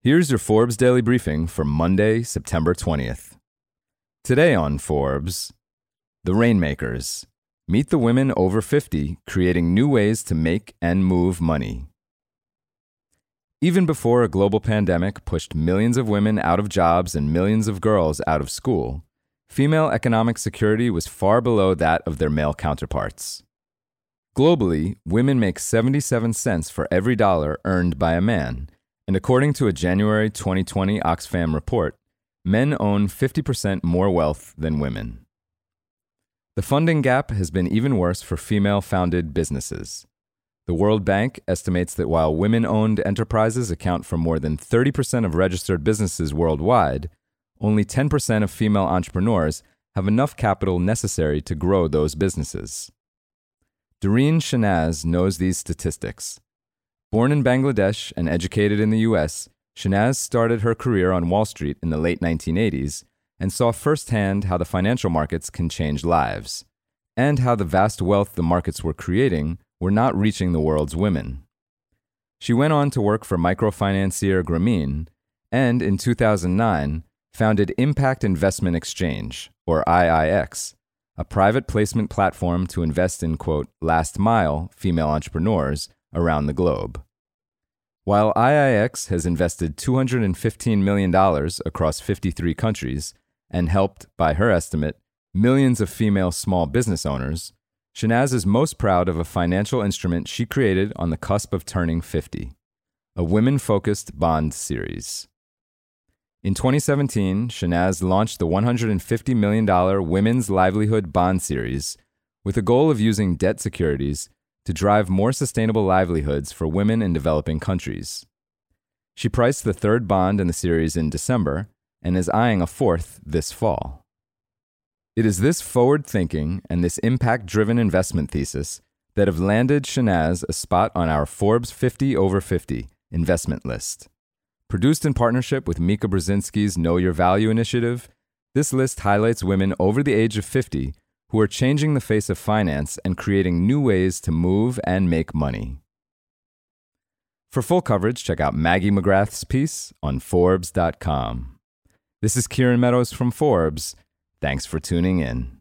Here's your Forbes Daily Briefing for Monday, September 20th. Today on Forbes, the Rainmakers. Meet the women over 50 creating new ways to make and move money. Even before a global pandemic pushed millions of women out of jobs and millions of girls out of school, female economic security was far below that of their male counterparts. Globally, women make 77 cents for every dollar earned by a man, and according to a January 2020 Oxfam report, men own 50% more wealth than women. The funding gap has been even worse for female-founded businesses. The World Bank estimates that while women-owned enterprises account for more than 30% of registered businesses worldwide, only 10% of female entrepreneurs have enough capital necessary to grow those businesses. Doreen Shanaz knows these statistics. Born in Bangladesh and educated in the U.S., Shanaz started her career on Wall Street in the late 1980s and saw firsthand how the financial markets can change lives, and how the vast wealth the markets were creating were not reaching the world's women. She went on to work for microfinancier Grameen and, in 2009, founded Impact Investment Exchange, or IIX, a private placement platform to invest in, quote, last-mile female entrepreneurs around the globe. While IIX has invested $215 million across 53 countries and helped, by her estimate, millions of female small business owners, Shanaz is most proud of a financial instrument she created on the cusp of turning 50, a women-focused bond series. In 2017, Shanaz launched the $150 million Women's Livelihood Bond Series with a goal of using debt securities to drive more sustainable livelihoods for women in developing countries. She priced the third bond in the series in December and is eyeing a fourth this fall. It is this forward-thinking and this impact-driven investment thesis that have landed Shanaz a spot on our Forbes 50 over 50 investment list. Produced in partnership with Mika Brzezinski's Know Your Value initiative, this list highlights women over the age of 50 who are changing the face of finance and creating new ways to move and make money. For full coverage, check out Maggie McGrath's piece on Forbes.com. This is Kieran Meadows from Forbes. Thanks for tuning in.